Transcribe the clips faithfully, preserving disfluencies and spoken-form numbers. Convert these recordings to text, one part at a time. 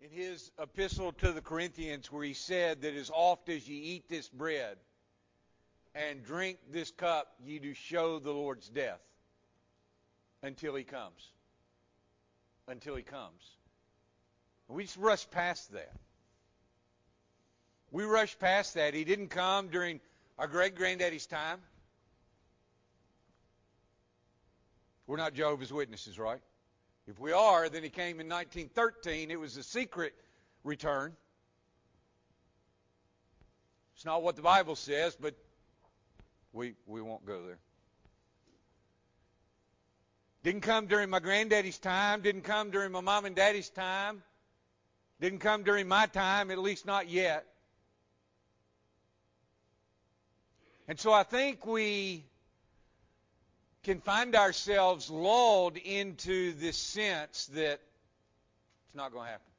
in his epistle to the Corinthians, where he said that as oft as ye eat this bread and drink this cup, ye do show the Lord's death until he comes. Until he comes. We just rush past that. We rush past that. He didn't come during our great-granddaddy's time. We're not Jehovah's Witnesses, right? If we are, then he came in nineteen thirteen. It was a secret return. It's not what the Bible says, but we, we won't go there. Didn't come during my granddaddy's time. Didn't come during my mom and daddy's time. Didn't come during my time, at least not yet. And so I think we can find ourselves lulled into this sense that it's not going to happen.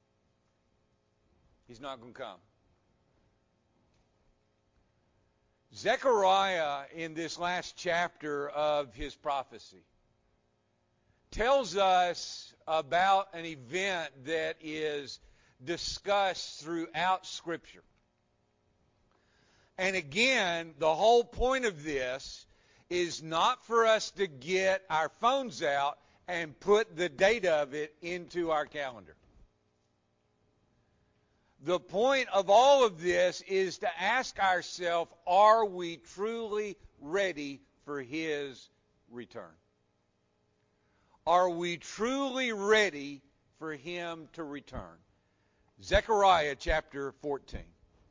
He's not going to come. Zechariah, in this last chapter of his prophecy, tells us about an event that is discussed throughout Scripture. And again, the whole point of this is not for us to get our phones out and put the date of it into our calendar. The point of all of this is to ask ourselves, are we truly ready for his return? Are we truly ready for him to return? Zechariah chapter fourteen.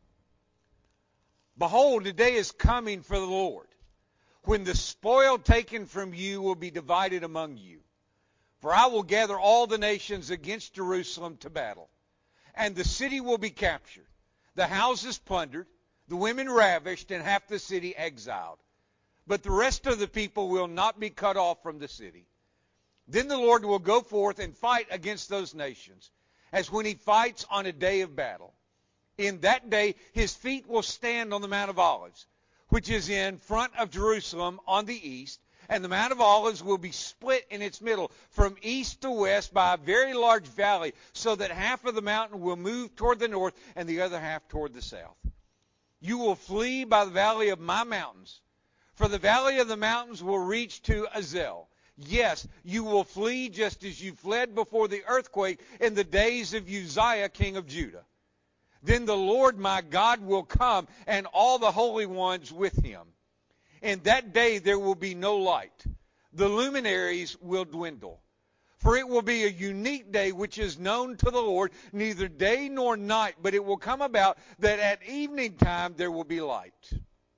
Behold, the day is coming for the Lord, when the spoil taken from you will be divided among you. For I will gather all the nations against Jerusalem to battle, and the city will be captured, the houses plundered, the women ravished, and half the city exiled. But the rest of the people will not be cut off from the city. Then the Lord will go forth and fight against those nations, as when he fights on a day of battle. In that day his feet will stand on the Mount of Olives, which is in front of Jerusalem on the east, and the Mount of Olives will be split in its middle from east to west by a very large valley, so that half of the mountain will move toward the north and the other half toward the south. You will flee by the valley of my mountains, for the valley of the mountains will reach to Azel. Yes, you will flee just as you fled before the earthquake in the days of Uzziah, king of Judah. Then the Lord my God will come, and all the holy ones with him. In that day there will be no light. The luminaries will dwindle. For it will be a unique day which is known to the Lord, neither day nor night, but it will come about that at evening time there will be light.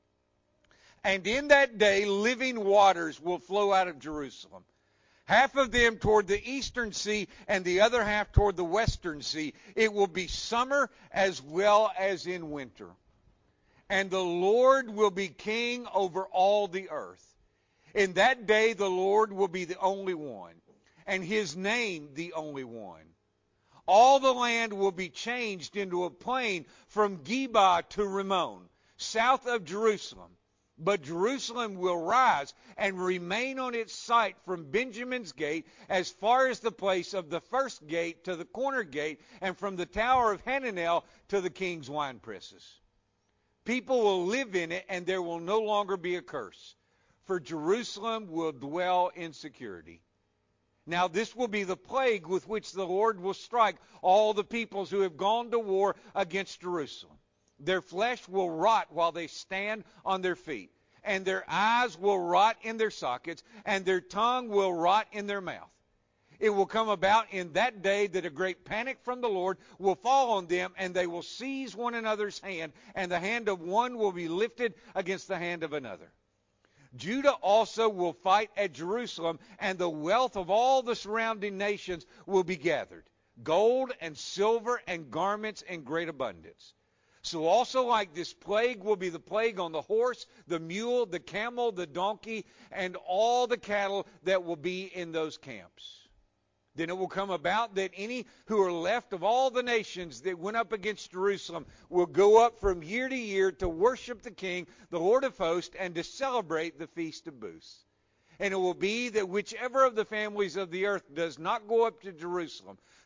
And in that day living waters will flow out of Jerusalem, half of them toward the eastern sea and the other half toward the western sea. It will be summer as well as in winter. And the Lord will be king over all the earth. In that day the Lord will be the only one, and his name the only one. All the land will be changed into a plain from Geba to Rimmon, south of Jerusalem. But Jerusalem will rise and remain on its site from Benjamin's gate as far as the place of the first gate to the corner gate, and from the tower of Hananel to the king's winepresses. People will live in it, and there will no longer be a curse, for Jerusalem will dwell in security. Now this will be the plague with which the Lord will strike all the peoples who have gone to war against Jerusalem. Their flesh will rot while they stand on their feet, and their eyes will rot in their sockets, and their tongue will rot in their mouth. It will come about in that day that a great panic from the Lord will fall on them, and they will seize one another's hand, and the hand of one will be lifted against the hand of another. Judah also will fight at Jerusalem, and the wealth of all the surrounding nations will be gathered, gold and silver and garments in great abundance. So also like this plague will be the plague on the horse, the mule, the camel, the donkey, and all the cattle that will be in those camps. Then it will come about that any who are left of all the nations that went up against Jerusalem will go up from year to year to worship the King, the Lord of hosts, and to celebrate the Feast of Booths. And it will be that whichever of the families of the earth does not go up to Jerusalem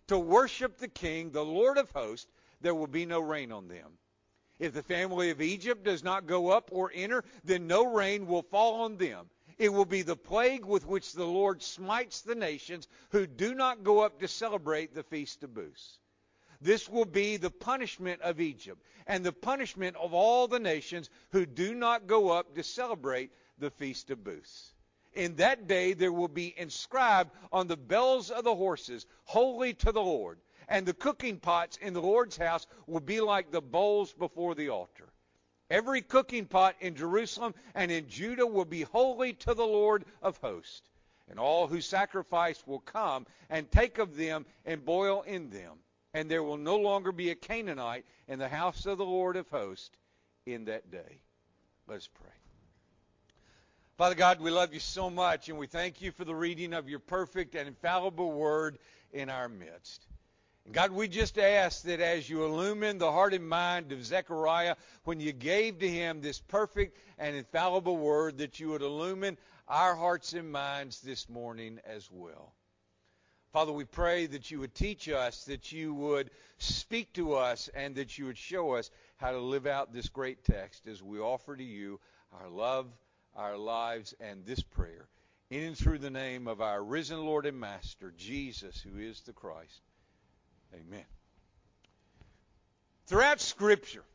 to worship the King, the Lord of hosts, there will be no rain on them. If the family of Egypt does not go up or enter, then no rain will fall on them. It will be the plague with which the Lord smites the nations who do not go up to celebrate the Feast of Booths. This will be the punishment of Egypt and the punishment of all the nations who do not go up to celebrate the Feast of Booths. In that day there will be inscribed on the bells of the horses, holy to the Lord. And the cooking pots in the Lord's house will be like the bowls before the altar. Every cooking pot in Jerusalem and in Judah will be holy to the Lord of hosts. And all who sacrifice will come and take of them and boil in them. And there will no longer be a Canaanite in the house of the Lord of hosts in that day. Let's pray. Father God, we love you so much, and we thank you for the reading of your perfect and infallible word in our midst. And God, we just ask that as you illumine the heart and mind of Zechariah, when you gave to him this perfect and infallible word, that you would illumine our hearts and minds this morning as well. Father, we pray that you would teach us, that you would speak to us, and that you would show us how to live out this great text as we offer to you our love, our lives, and this prayer, in and through the name of our risen Lord and Master, Jesus, who is the Christ. Amen. Throughout Scripture,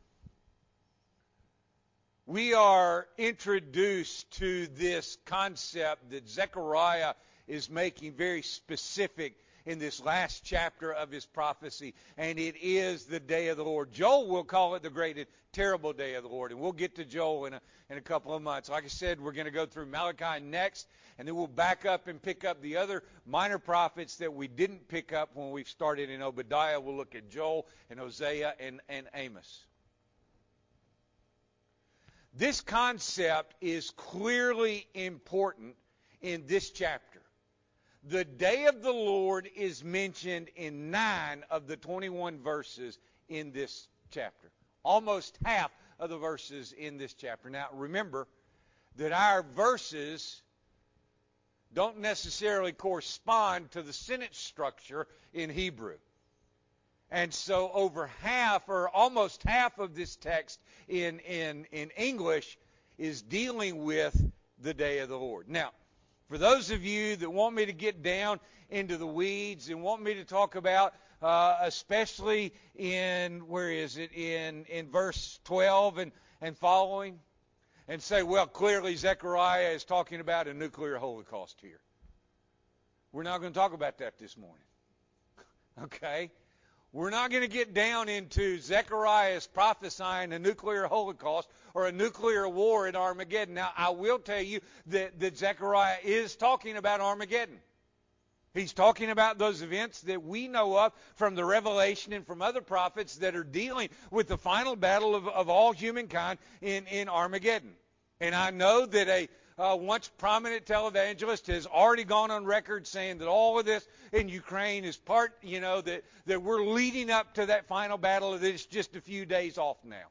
we are introduced to this concept that Zechariah is making very specific in this last chapter of his prophecy, and it is the day of the Lord. Joel will call it the great and terrible day of the Lord, and we'll get to Joel in a, in a couple of months. Like I said, we're going to go through Malachi next, and then we'll back up and pick up the other minor prophets that we didn't pick up when we started in Obadiah. We'll look at Joel and Hosea and, and Amos. This concept is clearly important in this chapter. The day of the Lord is mentioned in nine of the twenty-one verses in this chapter. Almost half of the verses in this chapter. Now, remember that our verses don't necessarily correspond to the sentence structure in Hebrew. And so over half, or almost half of this text in, in, in English is dealing with the day of the Lord. Now, for those of you that want me to get down into the weeds and want me to talk about, uh, especially in, where is it, in, in verse twelve and, and following, and say, well, clearly Zechariah is talking about a nuclear holocaust here. We're not going to talk about that this morning. Okay? We're not going to get down into Zechariah's prophesying a nuclear holocaust or a nuclear war at Armageddon. Now, I will tell you that, that Zechariah is talking about Armageddon. He's talking about those events that we know of from the Revelation and from other prophets that are dealing with the final battle of, of all humankind in, in Armageddon. And I know that a Uh, once prominent televangelist has already gone on record saying that all of this in Ukraine is part, you know, that, that we're leading up to that final battle, that it's just a few days off now.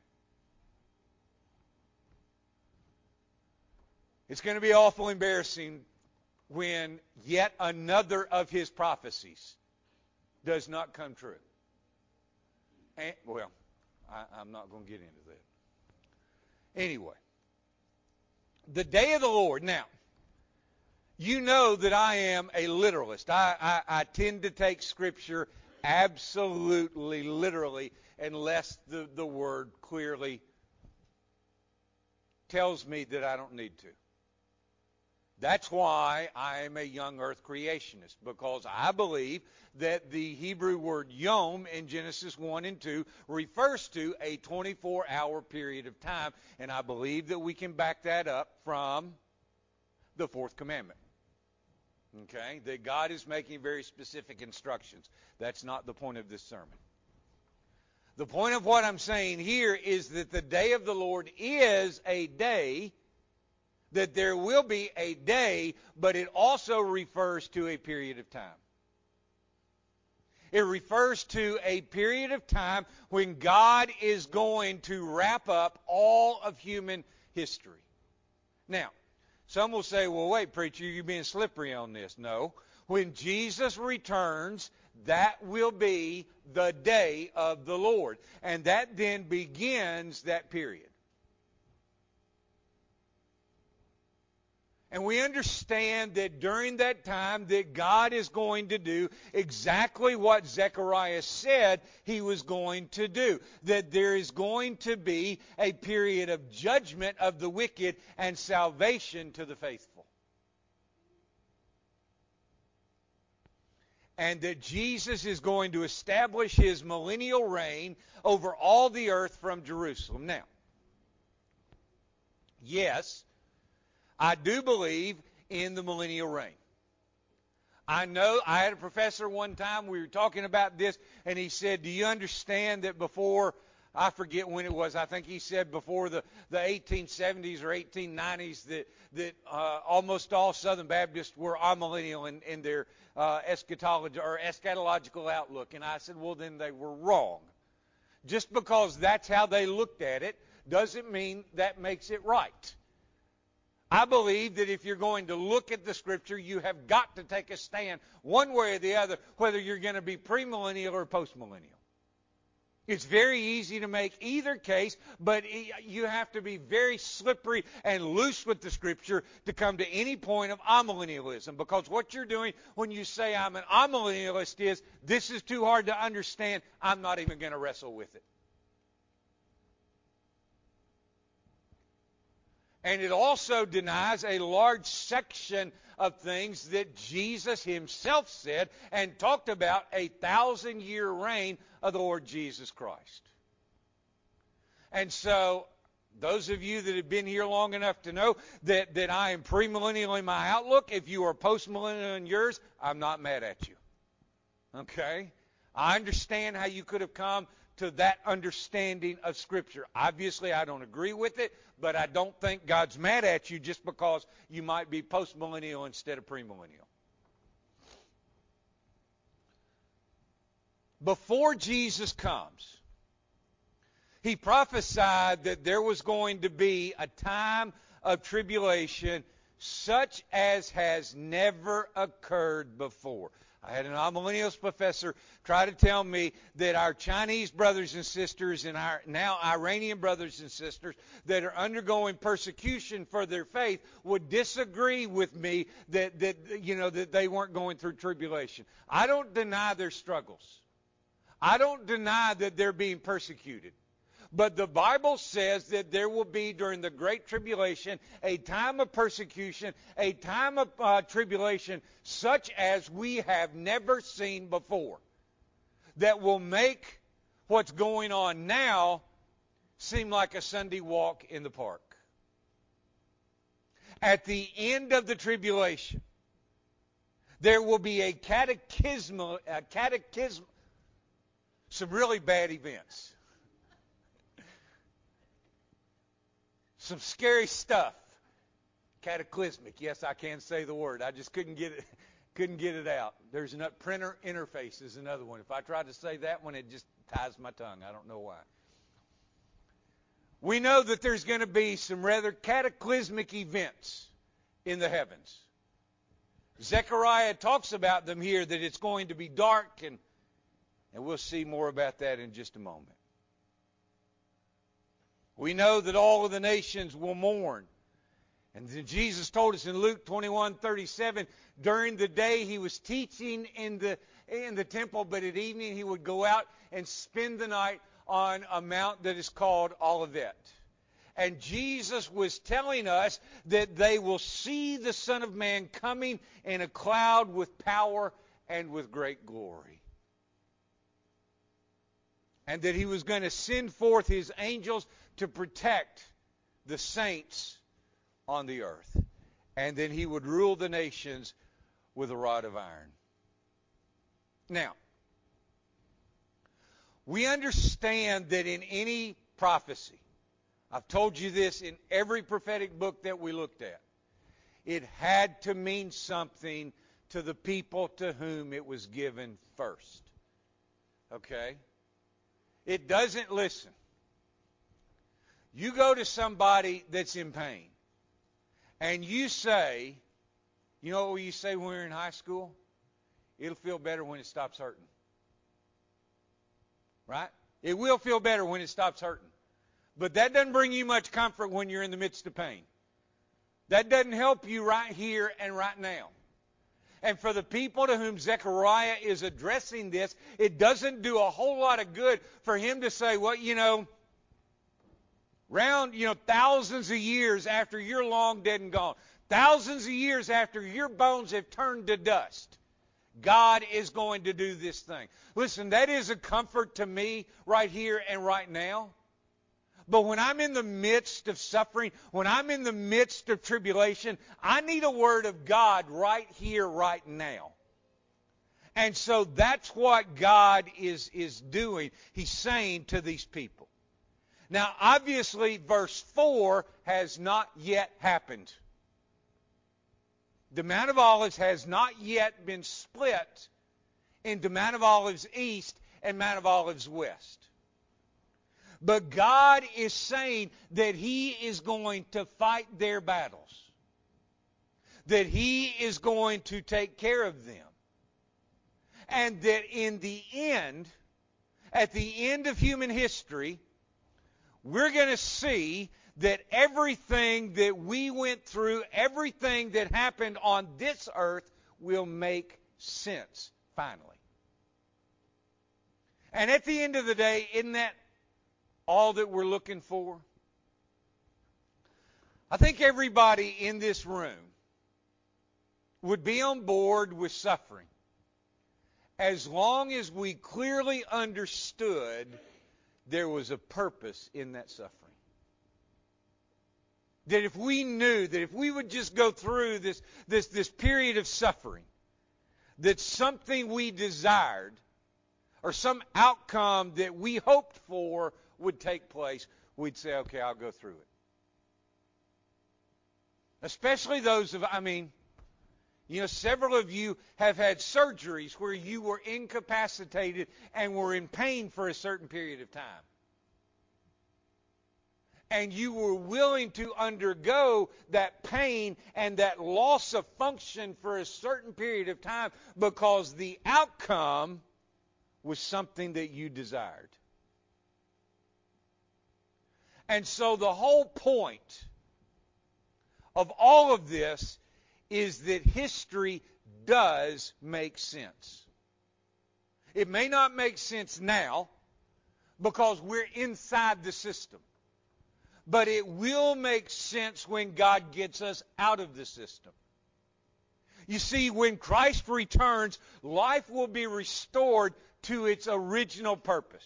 It's going to be awful embarrassing when yet another of his prophecies does not come true. And, well, I, I'm not going to get into that. Anyway. The day of the Lord. Now, you know that I am a literalist. I, I, I tend to take Scripture absolutely literally unless the, the Word clearly tells me that I don't need to. That's why I am a young earth creationist, because I believe that the Hebrew word yom in Genesis one and two refers to a twenty-four hour period of time, and I believe that we can back that up from the fourth commandment. Okay? That God is making very specific instructions. That's not the point of this sermon. The point of what I'm saying here is that the day of the Lord is a day, that there will be a day, but it also refers to a period of time. It refers to a period of time when God is going to wrap up all of human history. Now, some will say, well, wait, preacher, you're being slippery on this. No. When Jesus returns, That will be the day of the Lord. And that then begins that period. And we understand that during that time that God is going to do exactly what Zechariah said he was going to do. That there is going to be a period of judgment of the wicked and salvation to the faithful. And that Jesus is going to establish his millennial reign over all the earth from Jerusalem. Now, yes, I do believe in the millennial reign. I know, I had a professor one time, we were talking about this, and he said, do you understand that before, I forget when it was, I think he said before the, the eighteen seventies or eighteen nineties, that, that uh, almost all Southern Baptists were amillennial in, in their uh, eschatology or eschatological outlook. And I said, well, then they were wrong. Just because that's how they looked at it doesn't mean that makes it right. I believe that if you're going to look at the Scripture, you have got to take a stand one way or the other, whether you're going to be premillennial or postmillennial. It's very easy to make either case, but you have to be very slippery and loose with the Scripture to come to any point of amillennialism. Because what you're doing when you say I'm an amillennialist is, this is too hard to understand, I'm not even going to wrestle with it. And it also denies a large section of things that Jesus himself said and talked about a thousand-year reign of the Lord Jesus Christ. And so, those of you that have been here long enough to know that, that I am premillennial in my outlook, if you are postmillennial in yours, I'm not mad at you. Okay? I understand how you could have come to that understanding of Scripture. Obviously, I don't agree with it, but I don't think God's mad at you just because you might be postmillennial instead of premillennial. Before Jesus comes, he prophesied that there was going to be a time of tribulation such as has never occurred before. I had an amillennials professor try to tell me that our Chinese brothers and sisters and our now Iranian brothers and sisters that are undergoing persecution for their faith would disagree with me that, that you know that they weren't going through tribulation. I don't deny their struggles. I don't deny that they're being persecuted. But the Bible says that there will be, during the Great Tribulation, a time of persecution, a time of uh, tribulation such as we have never seen before, that will make what's going on now seem like a Sunday walk in the park. At the end of the tribulation, there will be a cataclysmal, a cataclysm, some really bad events. Some scary stuff. Cataclysmic. Yes, I can say the word. I just couldn't get it, couldn't get it out. There's another printer interface is another one. If I try to say that one, it just ties my tongue. I don't know why. We know that there's going to be some rather cataclysmic events in the heavens. Zechariah talks about them here, that it's going to be dark, and, and we'll see more about that in just a moment. We know that all of the nations will mourn. And Jesus told us in Luke twenty-one thirty-seven, during the day he was teaching in the, in the temple, but at evening he would go out and spend the night on a mount that is called Olivet. And Jesus was telling us that they will see the Son of Man coming in a cloud with power and with great glory. And that he was going to send forth his angels to protect the saints on the earth. And then he would rule the nations with a rod of iron. Now, we understand that in any prophecy, I've told you this in every prophetic book that we looked at, it had to mean something to the people to whom it was given first. Okay? It doesn't listen. You go to somebody that's in pain, and you say, you know what you say when we were in high school? it'll feel better when it stops hurting. Right? It will feel better when it stops hurting. But that doesn't bring you much comfort when you're in the midst of pain. That doesn't help you right here and right now. And for the people to whom Zechariah is addressing this, it doesn't do a whole lot of good for him to say, well, you know, round, you know, thousands of years after you're long dead and gone, thousands of years after your bones have turned to dust, God is going to do this thing. Listen, that is a comfort to me right here and right now. But when I'm in the midst of suffering, when I'm in the midst of tribulation, I need a word of God right here, right now. And so that's what God is, is doing. He's saying to these people. Now, obviously, verse four has not yet happened. The Mount of Olives has not yet been split into Mount of Olives East and Mount of Olives West. But God is saying that He is going to fight their battles. That He is going to take care of them. And that in the end, at the end of human history, we're going to see that everything that we went through, everything that happened on this earth will make sense, finally. And at the end of the day, isn't that all that we're looking for? I think everybody in this room would be on board with suffering as long as we clearly understood there was a purpose in that suffering. That if we knew, that if we would just go through this, this, this period of suffering, that something we desired or some outcome that we hoped for would take place, we'd say, okay, I'll go through it. Especially those of, I mean, you know, several of you have had surgeries where you were incapacitated and were in pain for a certain period of time. And you were willing to undergo that pain and that loss of function for a certain period of time because the outcome was something that you desired. And so the whole point of all of this is that history does make sense. It may not make sense now because we're inside the system. But it will make sense when God gets us out of the system. You see, when Christ returns, life will be restored to its original purpose.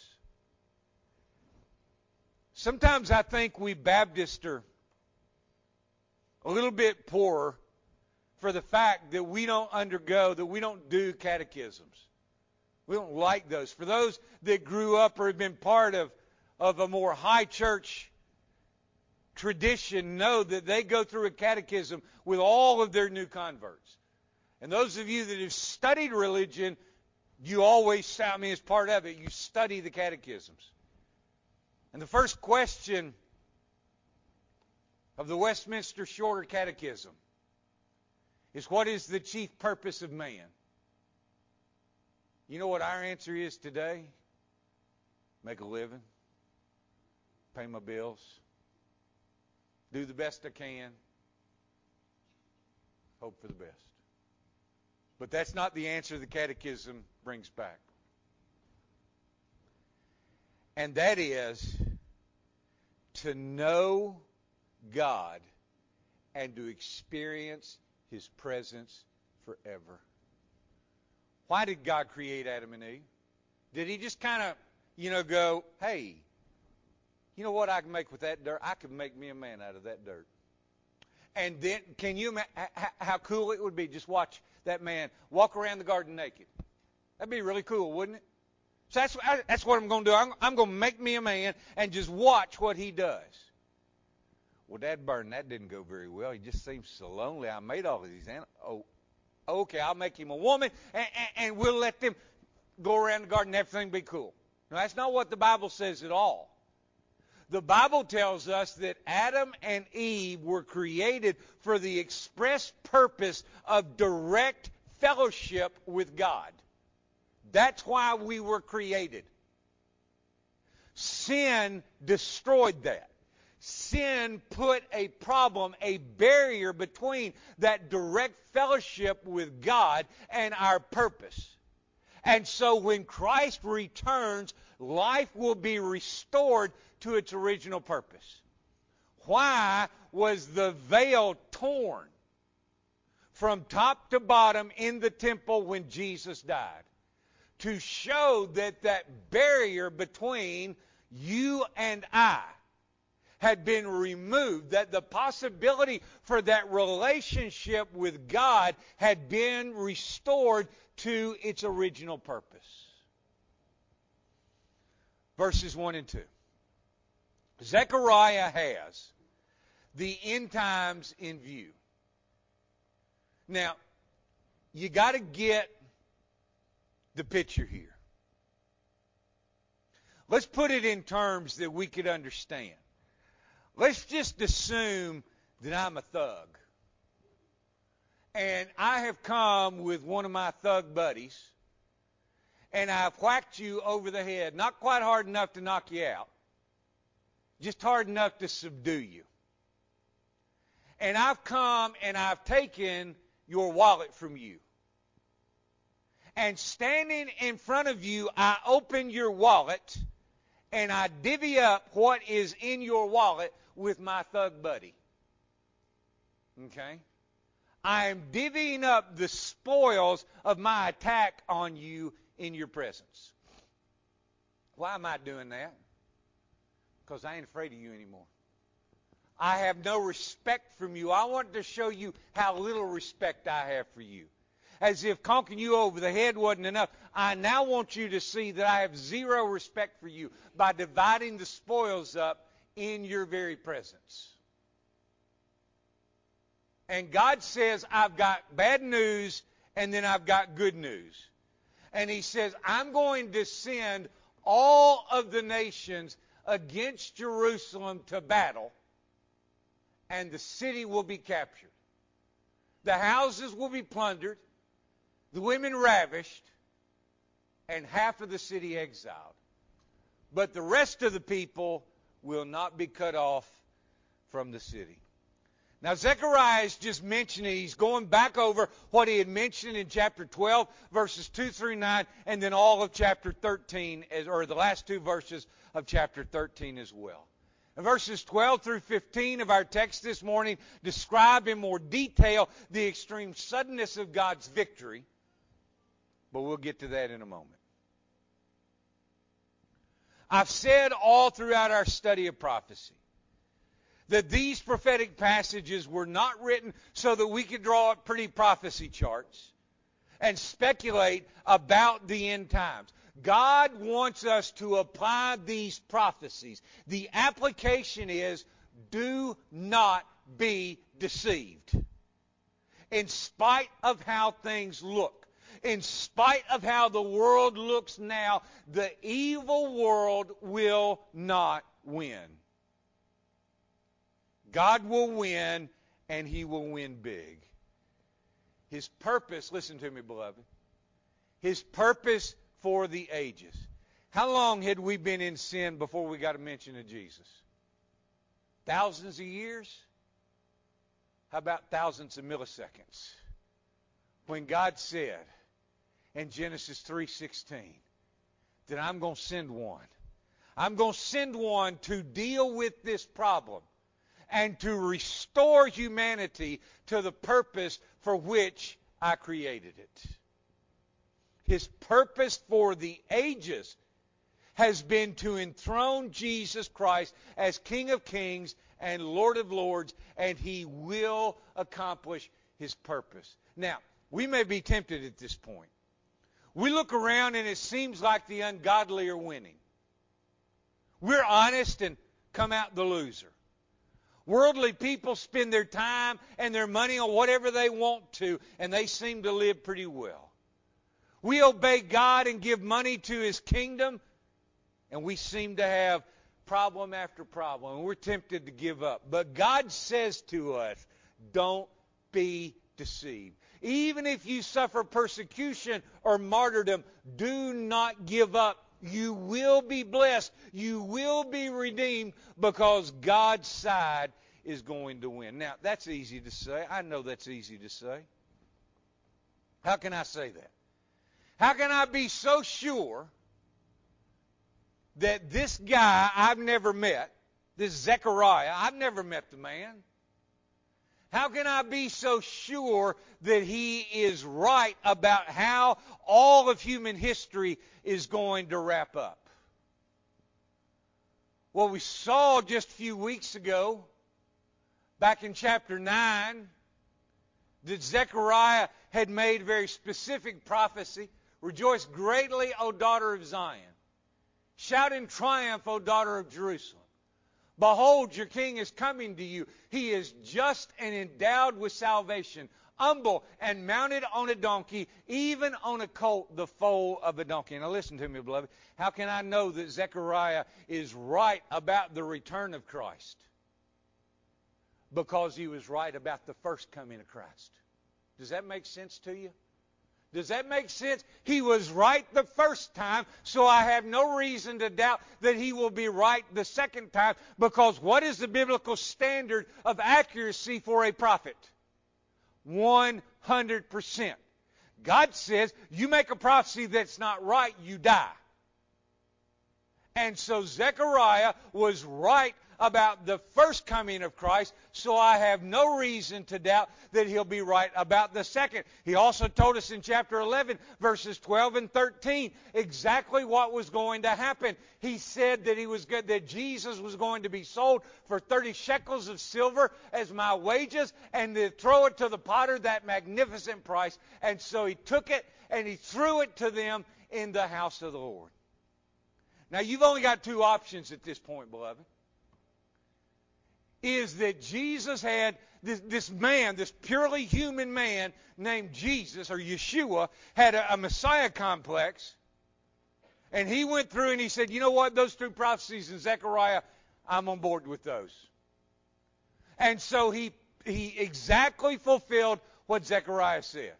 Sometimes I think we Baptists are a little bit poorer for the fact that we don't undergo, that we don't do catechisms. We don't like those. For those that grew up or have been part of, of a more high church tradition, know that they go through a catechism with all of their new converts. And those of you that have studied religion, you always, I mean, as part of it, you study the catechisms. And the first question of the Westminster Shorter Catechism is, what is the chief purpose of man? You know what our answer is today? Make a living, pay my bills, do the best I can, hope for the best. But that's not the answer the Catechism brings back. And that is to know God and to experience His presence forever. Why did God create Adam and Eve? Did He just kind of, you know, go, hey, you know what I can make with that dirt? I can make me a man out of that dirt. And then, can you imagine how cool it would be? Just watch that man walk around the garden naked. That'd be really cool, wouldn't it? So that's, that's what I'm going to do. I'm, I'm going to make me a man and just watch what he does. Well, Dad Burn, that didn't go very well. He just seems so lonely. I made all of these animals. Oh, okay, I'll make him a woman, and, and, and we'll let them go around the garden and everything be cool. Now, that's not what the Bible says at all. The Bible tells us that Adam and Eve were created for the express purpose of direct fellowship with God. That's why we were created. Sin destroyed that. Sin put a problem, a barrier between that direct fellowship with God and our purpose. And so when Christ returns, life will be restored to its original purpose. Why was the veil torn from top to bottom in the temple when Jesus died? To show that that barrier between you and I had been removed, that the possibility for that relationship with God had been restored to its original purpose. Verses one and two. Zechariah has the end times in view. Now, you got to get the picture here. Let's put it in terms that we could understand. Let's just assume that I'm a thug. And I have come with one of my thug buddies, and I've whacked you over the head, not quite hard enough to knock you out, just hard enough to subdue you. And I've come and I've taken your wallet from you. And standing in front of you, I open your wallet, and I divvy up what is in your wallet with my thug buddy. Okay? I am divvying up the spoils of my attack on you in your presence. Why am I doing that? Because I ain't afraid of you anymore. I have no respect from you. I want to show you how little respect I have for you. As if conking you over the head wasn't enough, I now want you to see that I have zero respect for you by dividing the spoils up in your very presence. And God says, I've got bad news, and then I've got good news. And He says, I'm going to send all of the nations against Jerusalem to battle, and the city will be captured. The houses will be plundered, the women ravished, and half of the city exiled. But the rest of the people will not be cut off from the city. Now, Zechariah is just mentioning, he's going back over what he had mentioned in chapter twelve, verses two through nine, and then all of chapter thirteen, or the last two verses of chapter thirteen as well. And verses twelve through fifteen of our text this morning describe in more detail the extreme suddenness of God's victory, but we'll get to that in a moment. I've said all throughout our study of prophecy that these prophetic passages were not written so that we could draw up pretty prophecy charts and speculate about the end times. God wants us to apply these prophecies. The application is, do not be deceived. In spite of how things look, in spite of how the world looks now, the evil world will not win. God will win, and He will win big. His purpose, listen to me, beloved, His purpose for the ages. How long had we been in sin before we got a mention of Jesus? Thousands of years? How about thousands of milliseconds? When God said in Genesis three sixteen that I'm going to send one. I'm going to send one to deal with this problem and to restore humanity to the purpose for which I created it. His purpose for the ages has been to enthrone Jesus Christ as King of Kings and Lord of Lords, and He will accomplish His purpose. Now, we may be tempted at this point. We look around and it seems like the ungodly are winning. We're honest and come out the loser. Worldly people spend their time and their money on whatever they want to, and they seem to live pretty well. We obey God and give money to His kingdom, and we seem to have problem after problem, and we're tempted to give up. But God says to us, don't be deceived. Even if you suffer persecution or martyrdom, do not give up. You will be blessed. You will be redeemed because God's side is going to win. Now, that's easy to say. I know that's easy to say. How can I say that? How can I be so sure that this guy I've never met, this Zechariah, I've never met the man. How can I be so sure that he is right about how all of human history is going to wrap up? Well, we saw just a few weeks ago, back in chapter nine, that Zechariah had made a very specific prophecy. Rejoice greatly, O daughter of Zion. Shout in triumph, O daughter of Jerusalem. Behold, your king is coming to you. He is just and endowed with salvation, humble and mounted on a donkey, even on a colt, the foal of a donkey. Now listen to me, beloved. How can I know that Zechariah is right about the return of Christ? Because he was right about the first coming of Christ. Does that make sense to you? Does that make sense? He was right the first time, so I have no reason to doubt that he will be right the second time, because what is the biblical standard of accuracy for a prophet? one hundred percent. God says, you make a prophecy that's not right, you die. And so Zechariah was right about the first coming of Christ, so I have no reason to doubt that he'll be right about the second. He also told us in chapter eleven, verses twelve and thirteen, exactly what was going to happen. He said that he was good, that Jesus was going to be sold for thirty shekels of silver as my wages, and to throw it to the potter, that magnificent price. And so he took it and he threw it to them in the house of the Lord. Now, you've only got two options at this point, beloved. Is that Jesus had, this, this man, this purely human man named Jesus, or Yeshua, had a, a Messiah complex. And he went through and he said, you know what, those two prophecies in Zechariah, I'm on board with those. And so he, he exactly fulfilled what Zechariah said.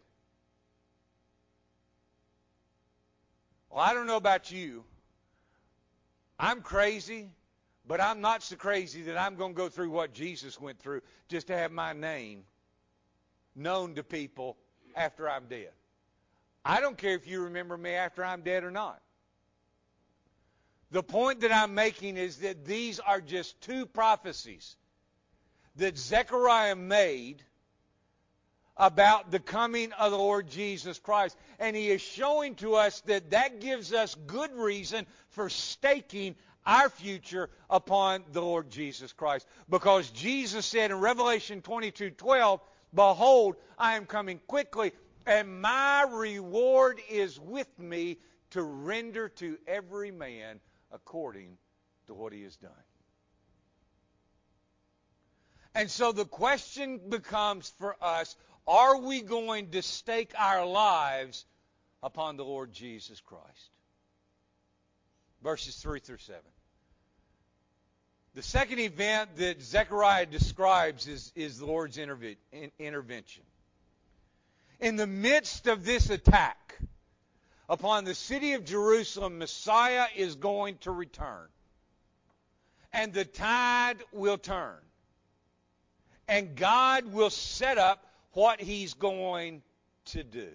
Well, I don't know about you. I'm crazy, but I'm not so crazy that I'm going to go through what Jesus went through just to have my name known to people after I'm dead. I don't care if you remember me after I'm dead or not. The point that I'm making is that these are just two prophecies that Zechariah made about the coming of the Lord Jesus Christ. And he is showing to us that that gives us good reason for staking our future upon the Lord Jesus Christ. Because Jesus said in Revelation twenty-two twelve, behold, I am coming quickly, and my reward is with me to render to every man according to what he has done. And so the question becomes for us, are we going to stake our lives upon the Lord Jesus Christ? Verses three through seven. The second event that Zechariah describes is, is the Lord's interve- in, intervention. In the midst of this attack upon the city of Jerusalem, Messiah is going to return. And the tide will turn. And God will set up what he's going to do.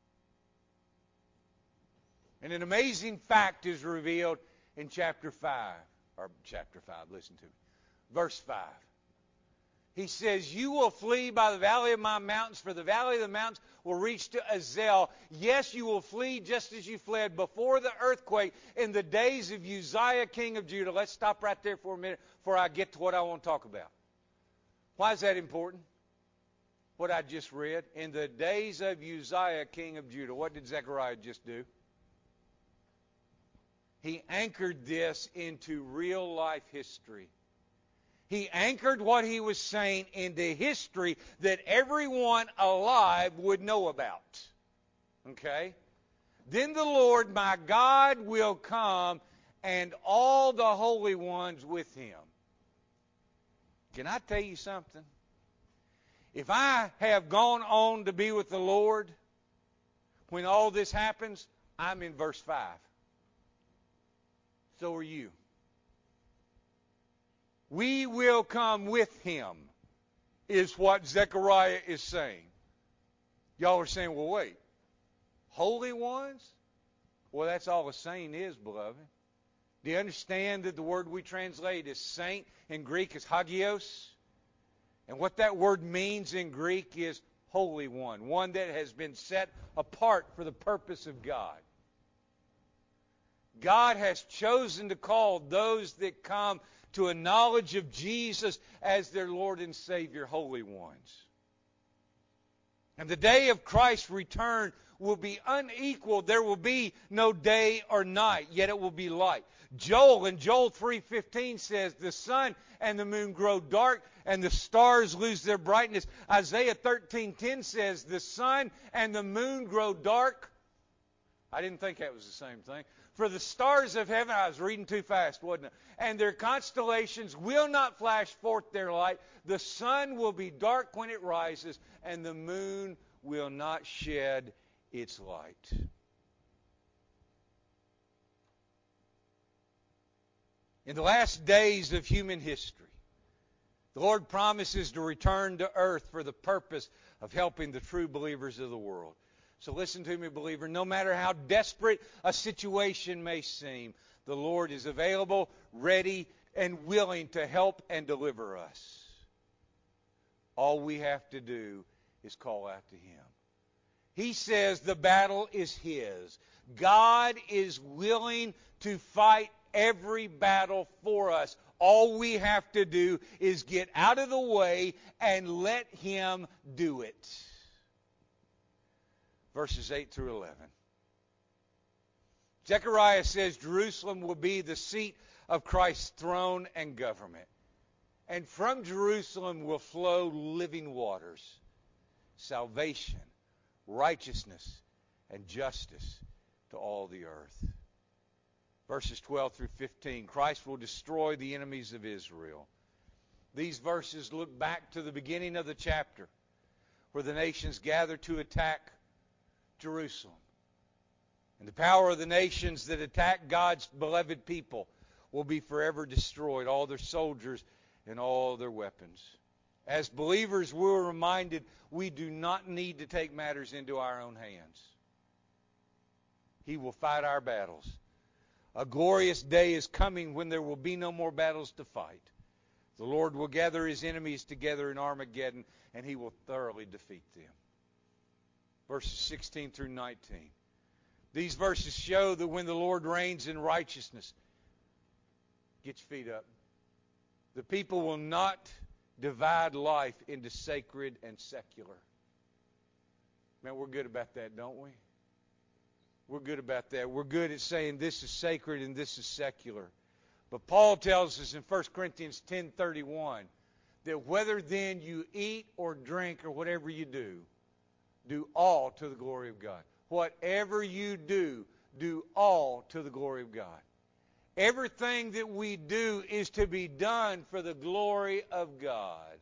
And an amazing fact is revealed in chapter five. Or chapter five, listen to me. Verse five. He says, you will flee by the valley of my mountains, for the valley of the mountains will reach to Azel. Yes, you will flee just as you fled before the earthquake in the days of Uzziah, king of Judah. Let's stop right there for a minute before I get to what I want to talk about. Why is that important? What I just read. In the days of Uzziah, king of Judah. What did Zechariah just do? He anchored this into real life history. He anchored what he was saying into history that everyone alive would know about. Okay? Then the Lord my God will come, and all the holy ones with him. Can I tell you something? If I have gone on to be with the Lord, when all this happens, I'm in verse five. So are you. We will come with him, is what Zechariah is saying. Y'all are saying, well, wait. Holy ones? Well, that's all a saint is, beloved. Do you understand that the word we translate as saint in Greek is hagios? And what that word means in Greek is holy one, one that has been set apart for the purpose of God. God has chosen to call those that come to a knowledge of Jesus as their Lord and Savior, holy ones. And the day of Christ's return will be unequal. There will be no day or night, yet it will be light. Joel in Joel three fifteen says, the sun and the moon grow dark, and the stars lose their brightness. Isaiah thirteen ten says, the sun and the moon grow dark. I didn't think that was the same thing. For the stars of heaven, I was reading too fast, wasn't it? And their constellations will not flash forth their light. The sun will be dark when it rises, and the moon will not shed its light. In the last days of human history, the Lord promises to return to earth for the purpose of helping the true believers of the world. So listen to me, believer. No matter how desperate a situation may seem, the Lord is available, ready, and willing to help and deliver us. All we have to do is call out to him. He says the battle is his. God is willing to fight every battle for us. All we have to do is get out of the way and let him do it. Verses eight through eleven. Zechariah says Jerusalem will be the seat of Christ's throne and government. And from Jerusalem will flow living waters, salvation, righteousness, and justice to all the earth. Verses twelve through fifteen, Christ will destroy the enemies of Israel. These verses look back to the beginning of the chapter, where the nations gathered to attack Jerusalem. And the power of the nations that attack God's beloved people will be forever destroyed, all their soldiers and all their weapons. As believers, we're reminded we do not need to take matters into our own hands. He will fight our battles. A glorious day is coming when there will be no more battles to fight. The Lord will gather his enemies together in Armageddon, and he will thoroughly defeat them. Verses sixteen through nineteen. These verses show that when the Lord reigns in righteousness, get your feet up, the people will not divide life into sacred and secular. Man, we're good about that, don't we? We're good about that. We're good at saying this is sacred and this is secular. But Paul tells us in First Corinthians ten thirty-one that whether then you eat or drink or whatever you do, do all to the glory of God. Whatever you do, do all to the glory of God. Everything that we do is to be done for the glory of God.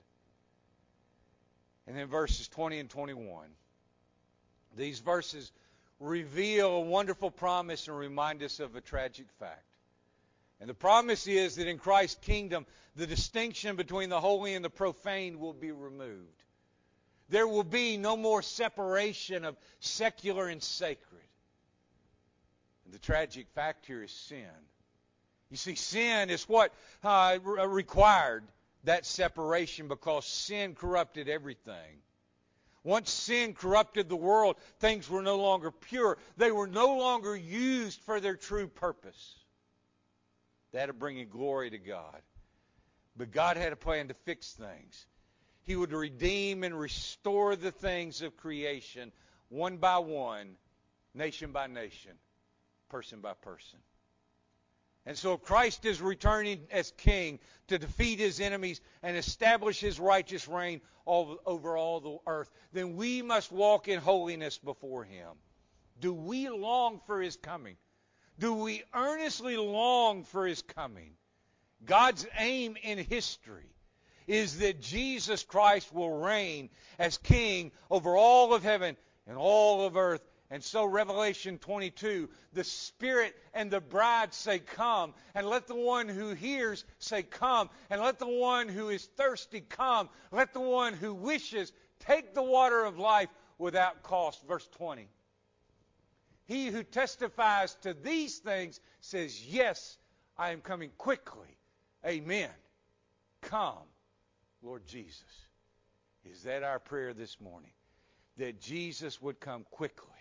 And then verses twenty and twenty-one. These verses reveal a wonderful promise and remind us of a tragic fact. And the promise is that in Christ's kingdom, the distinction between the holy and the profane will be removed. There will be no more separation of secular and sacred. And the tragic fact here is sin. You see, sin is what uh, required that separation because sin corrupted everything. Once sin corrupted the world, things were no longer pure. They were no longer used for their true purpose. That of bringing glory to God. But God had a plan to fix things. He would redeem and restore the things of creation one by one, nation by nation, person by person. And so if Christ is returning as king to defeat his enemies and establish his righteous reign all, over all the earth, then we must walk in holiness before him. Do we long for his coming? Do we earnestly long for his coming? God's aim in history is that Jesus Christ will reign as King over all of heaven and all of earth. And so Revelation twenty-two, the Spirit and the bride say, come. And let the one who hears say, come. And let the one who is thirsty come. Let the one who wishes take the water of life without cost. Verse twenty. He who testifies to these things says, yes, I am coming quickly. Amen. Come, Lord Jesus. Is that our prayer this morning? That Jesus would come quickly.